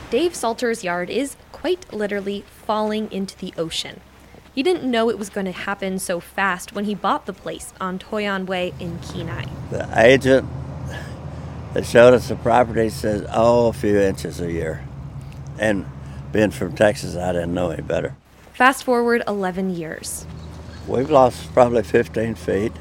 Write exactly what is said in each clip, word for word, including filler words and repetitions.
Dave Salter's yard is quite literally falling into the ocean. He didn't know it was going to happen so fast when he bought the place on Toyon Way in Kenai. The agent that showed us the property says, oh, a few inches a year. And being from Texas, I didn't know any better. Fast forward eleven years. We've lost probably fifteen feet,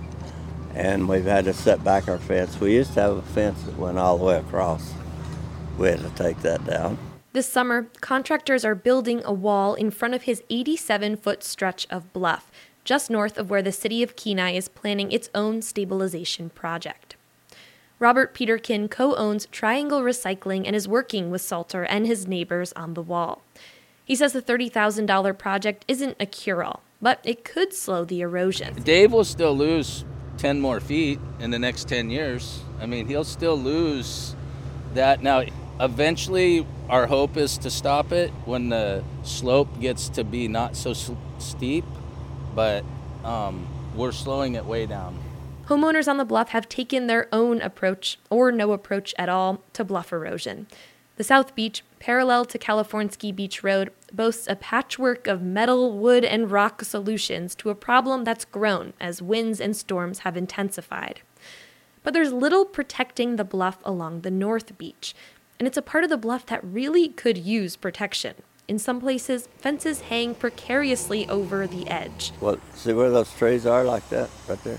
and we've had to set back our fence. We used to have a fence that went all the way across. We had to take that down. This summer, contractors are building a wall in front of his eighty-seven foot stretch of bluff, just north of where the city of Kenai is planning its own stabilization project. Robert Peterkin co-owns Triangle Recycling and is working with Salter and his neighbors on the wall. He says the thirty thousand dollars project isn't a cure-all, but it could slow the erosion. Dave will still lose ten more feet in the next ten years. I mean, he'll still lose that. Now, eventually, our hope is to stop it when the slope gets to be not so steep, but um, we're slowing it way down. Homeowners on the bluff have taken their own approach, or no approach at all, to bluff erosion. The South Beach, parallel to Californsky Beach Road, boasts a patchwork of metal, wood, and rock solutions to a problem that's grown as winds and storms have intensified. But there's little protecting the bluff along the North Beach, and it's a part of the bluff that really could use protection. In some places, fences hang precariously over the edge. Well, see where those trees are like that, right there?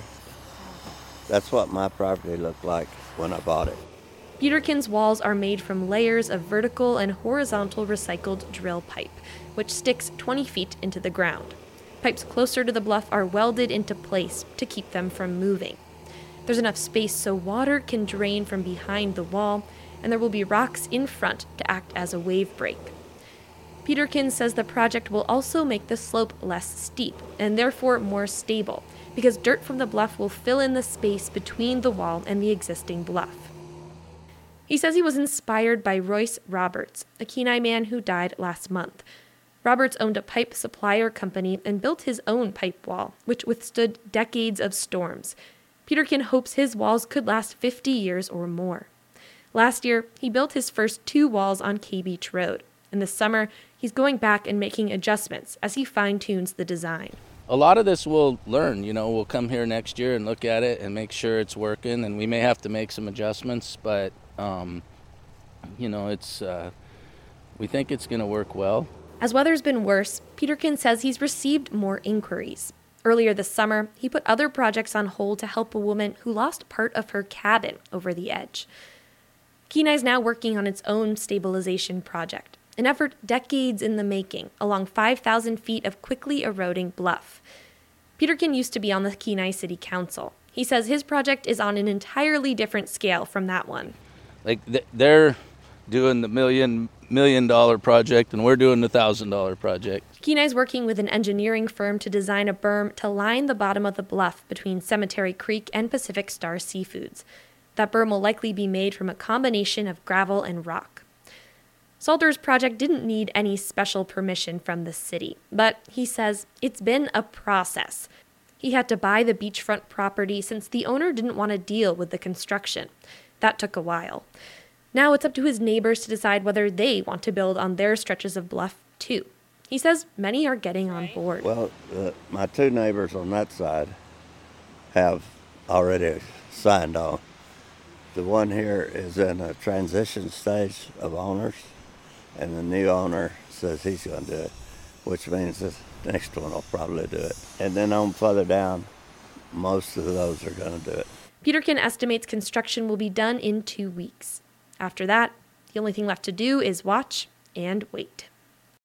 That's what my property looked like when I bought it. Peterkin's walls are made from layers of vertical and horizontal recycled drill pipe, which sticks twenty feet into the ground. Pipes closer to the bluff are welded into place to keep them from moving. There's enough space so water can drain from behind the wall, and there will be rocks in front to act as a wave break. Peterkin says the project will also make the slope less steep and therefore more stable, because dirt from the bluff will fill in the space between the wall and the existing bluff. He says he was inspired by Royce Roberts, a Kenai man who died last month. Roberts owned a pipe supplier company and built his own pipe wall, which withstood decades of storms. Peterkin hopes his walls could last fifty years or more. Last year, he built his first two walls on K Beach Road, and this summer, he's going back and making adjustments as he fine-tunes the design. A lot of this we'll learn, you know, we'll come here next year and look at it and make sure it's working, and we may have to make some adjustments, but, um, you know, it's, uh, we think it's going to work well. As weather's been worse, Peterkin says he's received more inquiries. Earlier this summer, he put other projects on hold to help a woman who lost part of her cabin over the edge. Kenai's now working on its own stabilization project, an effort decades in the making, along five thousand feet of quickly eroding bluff. Peterkin used to be on the Kenai City Council. He says his project is on an entirely different scale from that one. Like, they're doing the million, million dollar project, and we're doing the thousand dollar project. Kenai's working with an engineering firm to design a berm to line the bottom of the bluff between Cemetery Creek and Pacific Star Seafoods. That berm will likely be made from a combination of gravel and rock. Salter's project didn't need any special permission from the city, but he says it's been a process. He had to buy the beachfront property since the owner didn't want to deal with the construction. That took a while. Now it's up to his neighbors to decide whether they want to build on their stretches of bluff, too. He says many are getting on board. Well, uh, my two neighbors on that side have already signed on. The one here is in a transition stage of owners, and the new owner says he's going to do it, which means the next one will probably do it. And then on further down, most of those are going to do it. Peterkin estimates construction will be done in two weeks. After that, the only thing left to do is watch and wait.